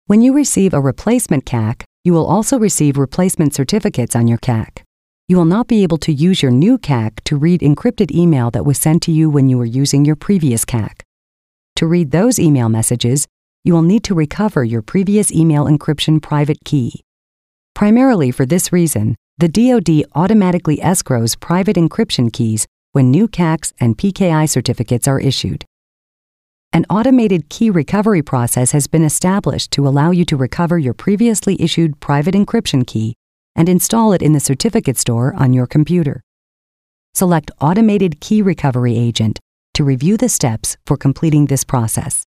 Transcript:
When you receive a replacement CAC, you will also receive replacement certificates on your CAC. You will not be able to use your new CAC to read encrypted email that was sent to you when you were using your previous CAC. To read those email messages, you will need to recover your previous email encryption private key. Primarily for this reason, the DoD automatically escrows private encryption keys when new CACs and PKI certificates are issued. An automated key recovery process has been established to allow you to recover your previously issued private encryption key and install it in the certificate store on your computer. Select Automated Key Recovery Agent to review the steps for completing this process.